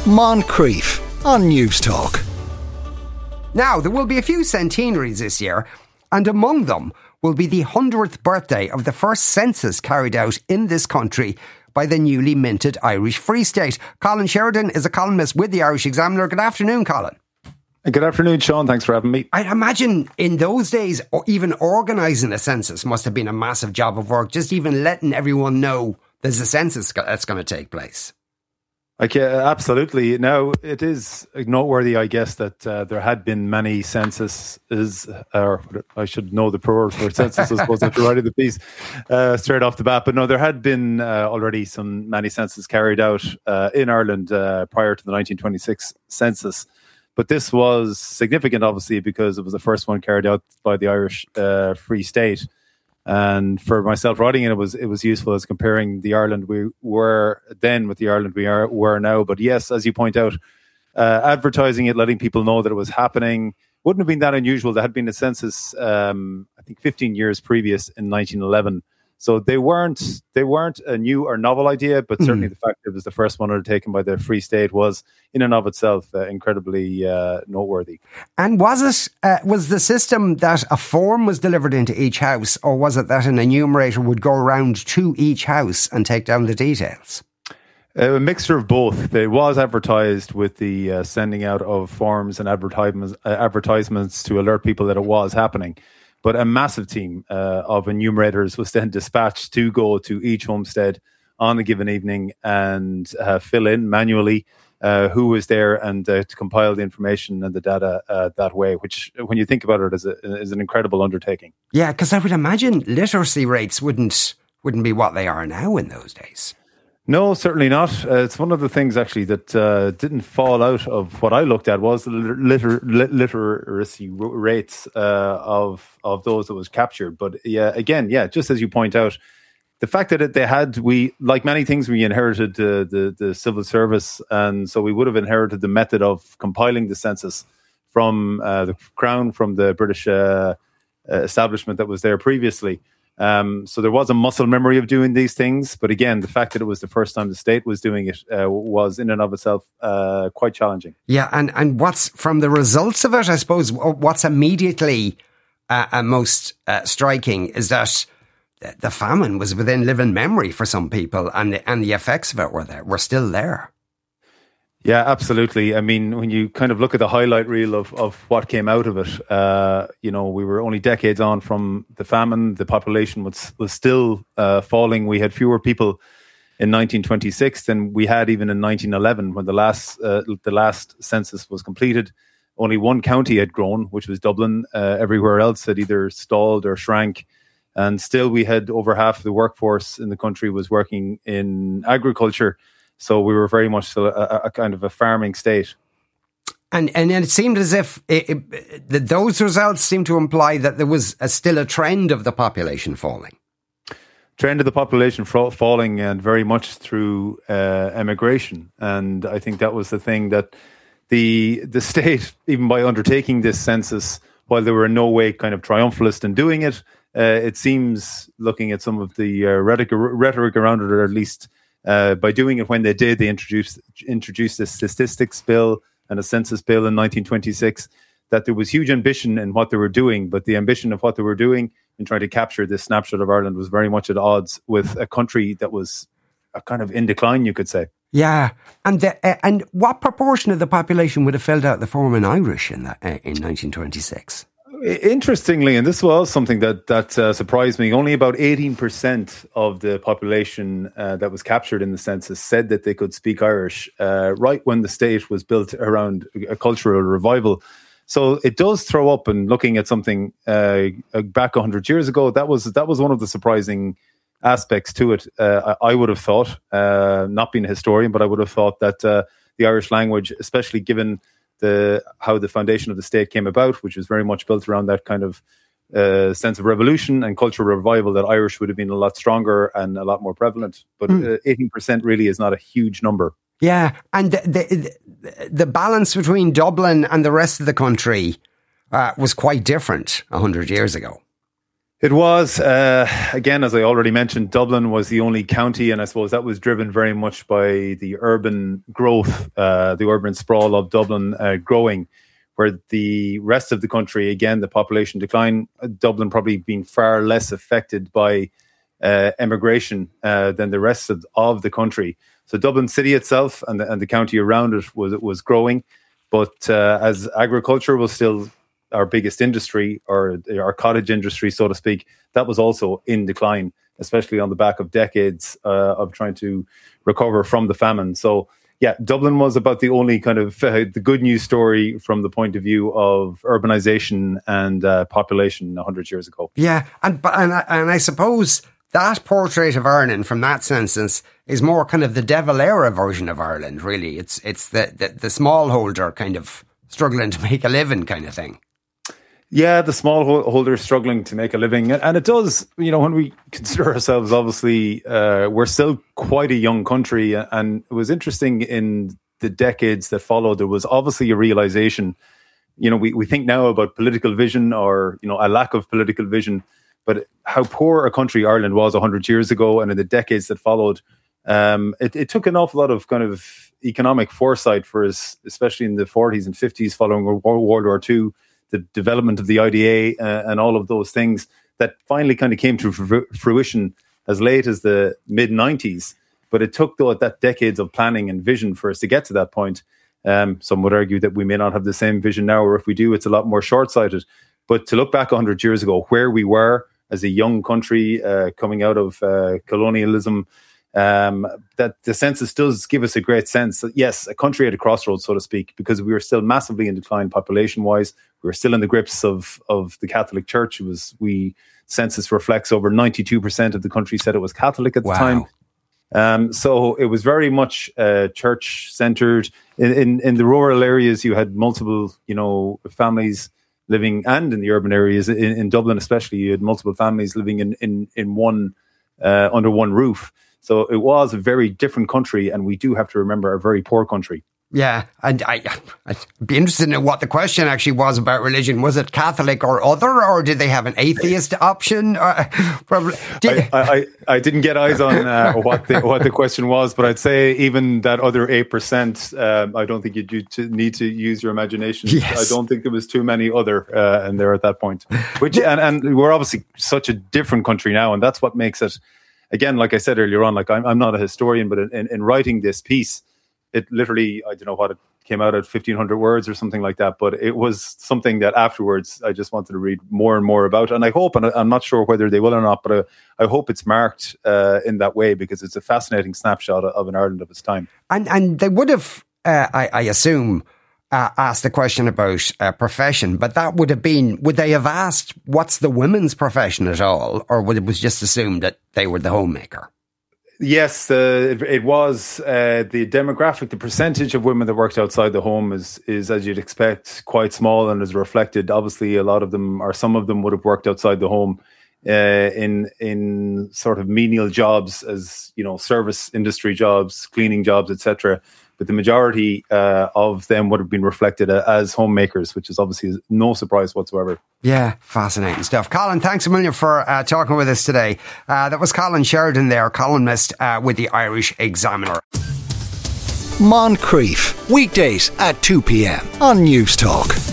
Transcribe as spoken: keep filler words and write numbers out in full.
Moncrief on News Talk. Now, there will be a few centenaries this year, and among them will be the hundredth birthday of the first census carried out in this country by the newly minted Irish Free State. Colin Sheridan is a columnist with the Irish Examiner. Good afternoon, Colin. Good afternoon, Sean. Thanks for having me. I imagine in those days, or even organising a census must have been a massive job of work, just even letting everyone know there's a census that's going to take place. Like, yeah, absolutely. Now, it is noteworthy, I guess, that uh, there had been many censuses, or I should know the plural for census, I suppose, after writing the piece uh, straight off the bat. But no, there had been uh, already some many censuses carried out uh, in Ireland uh, prior to the nineteen twenty-six census. But this was significant, obviously, because it was the first one carried out by the Irish uh, Free State. And for myself writing it, it was it was useful as comparing the Ireland we were then with the Ireland we are were now. But yes, as you point out, uh, advertising it, letting people know that it was happening, wouldn't have been that unusual. There had been a census, um, I think, fifteen years previous in nineteen eleven. So they weren't they weren't a new or novel idea, but certainly mm. the fact that it was the first one undertaken by the Free State was, in and of itself, uh, incredibly uh, noteworthy. And was it uh, was the system that a form was delivered into each house, or was it that an enumerator would go around to each house and take down the details? Uh, a mixture of both. It was advertised with the uh, sending out of forms and advertisements, uh, advertisements to alert people that it was happening. But a massive team uh, of enumerators was then dispatched to go to each homestead on a given evening and uh, fill in manually uh, who was there and uh, to compile the information and the data uh, that way, which, when you think about it, is, a, is an incredible undertaking. Yeah, because I would imagine literacy rates wouldn't wouldn't be what they are now in those days. No, certainly not. Uh, it's one of the things actually that uh, didn't fall out of what I looked at was the liter- literacy rates uh, of of those that was captured. But yeah, again, yeah, just as you point out, the fact that it, they had, we, like many things, we inherited uh, the the civil service, and so we would have inherited the method of compiling the census from uh, the Crown, from the British uh, uh, establishment that was there previously. Um, so there was a muscle memory of doing these things. But again, the fact that it was the first time the state was doing it uh, was in and of itself uh, quite challenging. Yeah. And, and what's from the results of it, I suppose, what's immediately uh, uh, most uh, striking is that the famine was within living memory for some people, and the, and the effects of it were there, were still there. Yeah, absolutely. I mean, when you kind of look at the highlight reel of, of what came out of it, uh, you know, we were only decades on from the famine. The population was was still uh, falling. We had fewer people in nineteen twenty-six than we had even in nineteen eleven, when the last uh, the last census was completed. Only one county had grown, which was Dublin. Uh, everywhere else had either stalled or shrank. And still, we had over half of the workforce in the country was working in agriculture. So we were very much still a, a kind of a farming state. And and it seemed as if it, it, that those results seemed to imply that there was a, still a trend of the population falling. Trend of the population fa- falling, and very much through uh, emigration. And I think that was the thing that the the state, even by undertaking this census, while they were in no way kind of triumphalist in doing it, uh, it seems, looking at some of the uh, rhetoric, rhetoric around it, or at least Uh, by doing it when they did, they introduced introduced a statistics bill and a census bill in nineteen twenty-six, that there was huge ambition in what they were doing, but the ambition of what they were doing in trying to capture this snapshot of Ireland was very much at odds with a country that was a kind of in decline, you could say. Yeah, and the, uh, and what proportion of the population would have filled out the form in Irish in that, uh, in nineteen twenty-six? Interestingly, and this was something that that uh, surprised me, only about eighteen percent of the population uh, that was captured in the census said that they could speak Irish, uh, right when the state was built around a cultural revival. So it does throw up, and looking at something uh, back one hundred years ago, that was that was one of the surprising aspects to it. Uh, I would have thought, uh, not being a historian, but I would have thought that uh, the Irish language, especially given the how the foundation of the state came about, which was very much built around that kind of uh, sense of revolution and cultural revival, that Irish would have been a lot stronger and a lot more prevalent. But mm. uh, eighteen percent really is not a huge number. Yeah, and the, the, the balance between Dublin and the rest of the country uh, was quite different one hundred years ago. It was, uh, again, as I already mentioned, Dublin was the only county, and I suppose that was driven very much by the urban growth, uh, the urban sprawl of Dublin uh, growing, where the rest of the country, again, the population decline, Dublin probably being far less affected by uh, emigration uh, than the rest of, of the country. So Dublin city itself and the, and the county around it was was growing, but uh, as agriculture was still our biggest industry, or our cottage industry, so to speak, that was also in decline, especially on the back of decades uh, of trying to recover from the famine. So, yeah, Dublin was about the only kind of uh, the good news story from the point of view of urbanization and uh, population one hundred years ago. Yeah, and but and, and I suppose that portrait of Ireland from that census is more kind of the De Valera version of Ireland, really. It's it's the, the, the smallholder kind of struggling to make a living kind of thing. Yeah, the smallholder struggling to make a living. And it does, you know, when we consider ourselves, obviously, uh, we're still quite a young country. And it was interesting in the decades that followed, there was obviously a realization, you know, we, we think now about political vision or, you know, a lack of political vision, but how poor a country Ireland was one hundred years ago and in the decades that followed, um, it, it took an awful lot of kind of economic foresight for us, especially in the forties and fifties following World War Two. The development of the I D A uh, and all of those things that finally kind of came to fru- fruition as late as the mid nineties. But it took, though, that decades of planning and vision for us to get to that point. Um, some would argue that we may not have the same vision now, or if we do, it's a lot more short-sighted. But to look back one hundred years ago, where we were as a young country uh, coming out of uh, colonialism, um, that the census does give us a great sense that, yes, a country at a crossroads, so to speak, because we were still massively in decline population-wise. We were still in the grips of of the Catholic Church. It was we census reflects over ninety-two percent of the country said it was Catholic at the wow. time. Um, so it was very much uh, church-centered. In, in in the rural areas, you had multiple, you know, families living, and in the urban areas, in, in Dublin especially, you had multiple families living in in in one uh, under one roof. So it was a very different country, and we do have to remember a very poor country. Yeah, and I, I'd be interested in know what the question actually was about religion. Was it Catholic or other, or did they have an atheist option? Uh, probably, did, I, I, I didn't get eyes on uh, what the what the question was, but I'd say even that other eight percent, um, I don't think you do to need to use your imagination. Yes. I don't think there was too many other uh, in there at that point. Which and, and we're obviously such a different country now, and that's what makes it. Again, like I said earlier on, like I'm, I'm not a historian, but in, in writing this piece, it literally, I don't know what it came out at fifteen hundred words or something like that, but it was something that afterwards I just wanted to read more and more about. And I hope, and I'm not sure whether they will or not, but I, I hope it's marked uh, in that way, because it's a fascinating snapshot of, of an Ireland of its time. And and they would have, uh, I, I assume, uh, asked the question about uh, profession, but that would have been, would they have asked what's the women's profession at all, or would it was just assumed that they were the homemaker? Yes, uh, it, it was uh, the demographic, the percentage of women that worked outside the home is, is, as you'd expect, quite small, and is reflected. Obviously, a lot of them, or some of them, would have worked outside the home uh, in in sort of menial jobs, as you know, service industry jobs, cleaning jobs, et cetera. But the majority uh, of them would have been reflected as homemakers, which is obviously no surprise whatsoever. Yeah, fascinating stuff. Colin, thanks a million for uh, talking with us today. Uh, that was Colin Sheridan there, columnist uh, with the Irish Examiner. Moncrief, weekdays at two p.m. on News Talk.